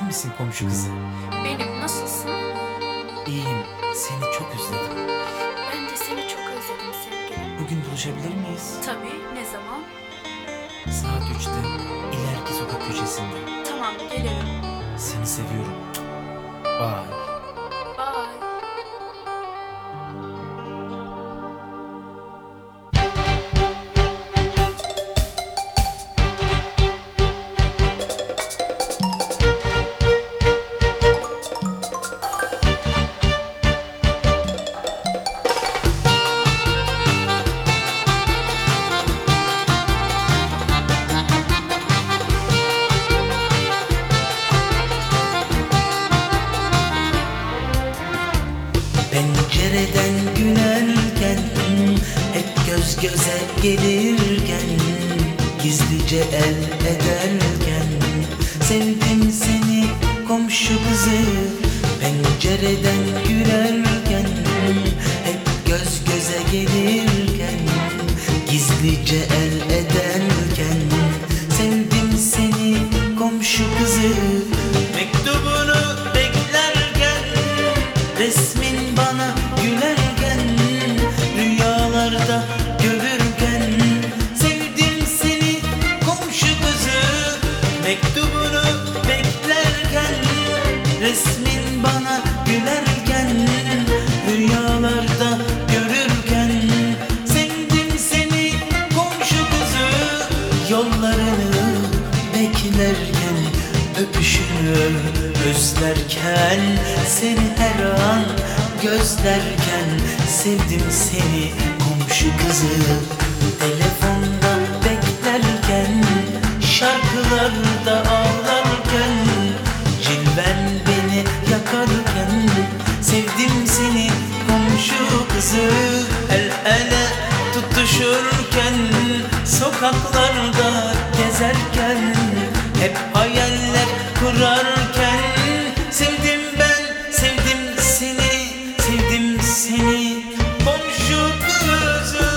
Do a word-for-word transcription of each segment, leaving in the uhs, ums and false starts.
misin komşu kızı? Benim, nasılsın? İyiyim, seni çok özledim. Ben de seni çok özledim sevgilim. Bugün buluşabilir miyiz? Tabii, ne zaman? Saat üçte ileriki sokak köşesinde. Tamam, gelirim. Seni seviyorum. Bye. Bye. Pencereden gülerken, hep göz göze gelirken, gizlice el ederken, sevdim seni komşu kızı. Pencereden gülerken, hep göz göze gelirken, gizlice el ederken, sevdim seni komşu kızı. Mektubunu beklerken, resmin bana gülerken, rüyalarda görürken, sevdim seni komşu kızı. Mektubunu beklerken, resmin bana gülerken, rüyalarda görürken, sevdim seni komşu kızı. Yollarını beklerken, öpüşünü özlerken, seni her an gözlerken, sevdim seni komşu kızı. Telefonda beklerken, şarkılarda ağlarken, cilven beni yakarken, sevdim seni komşu kızı. El ele tutuşurken, sokaklarda gezerken, hep hayaller kurarken, sevdim ben, sevdim seni, sevdim seni komşu kızı.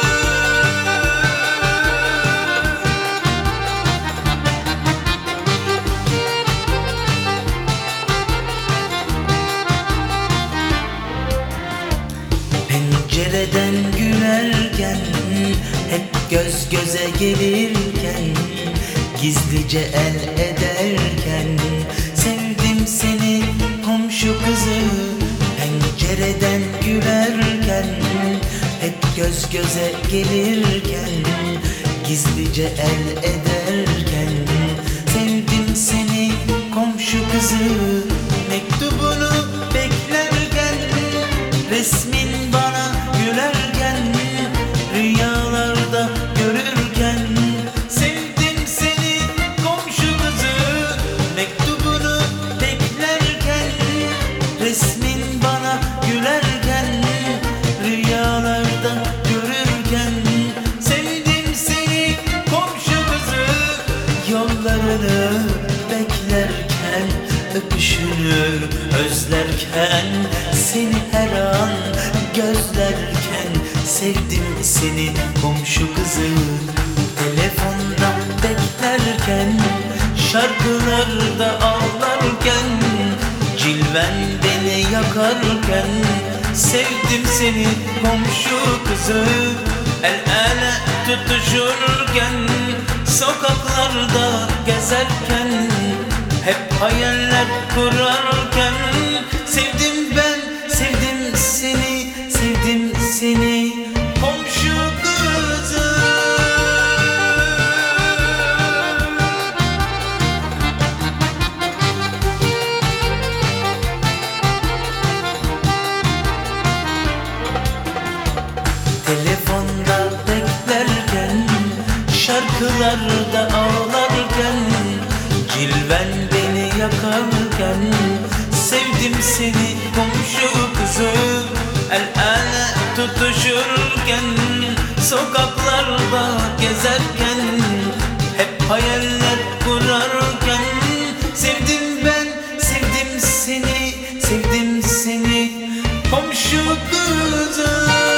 Pencereden gülerken, hep göz göze gelirken, gizlice el ederken, sevdim seni komşu kızı. Pencereden gülerken, hep göz göze gelirken, gizlice el ederken, sevdim seni komşu kızı. Mektubunu beklerken, resmin bana gülerken, rüyalarda görürken, sevdim seni komşu kızı. Mektubunu beklerken, resmin bana gülerken, rüyalarda görürken, sevdim seni komşu kızı. Yollarını beklerken, öpüşünü özlerken, seni her an gözlerken, sevdim seni komşu kızı. Telefonda beklerken, şarkılarda ağlarken, cilven beni yakarken, sevdim seni komşu kızı. El ele tutuşurken, sokaklarda gezerken, hep hayaller kurarken, sevdim ben, sevdim seni, sevdim seni komşu kızı. Telefonda beklerken, şarkılarda ağlarken, cilven beni yakarken, sevdim seni komşu kızı. El ele tutuşurken, sokaklarda gezerken, hep hayaller kurarken, sevdim ben, sevdim seni, sevdim seni komşu kızı.